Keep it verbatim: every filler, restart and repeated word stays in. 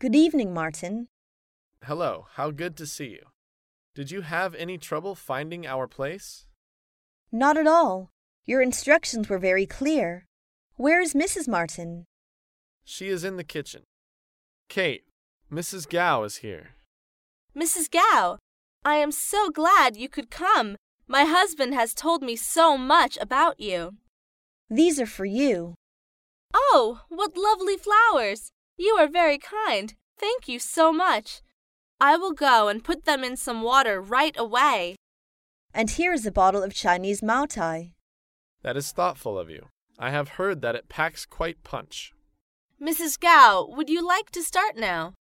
Good evening, Martin. Hello, how good to see you. Did you have any trouble finding our place? Not at all. Your instructions were very clear. Where is Missus Martin? She is in the kitchen. Kate, Missus Gow is here. Missus Gow, I am so glad you could come. My husband has told me so much about you. These are for you. Oh, what lovely flowers! You are very kind. Thank you so much. I will go and put them in some water right away. And here is a bottle of Chinese Maotai. That is thoughtful of you. I have heard that it packs quite punch. Missus Gow, would you like to start now?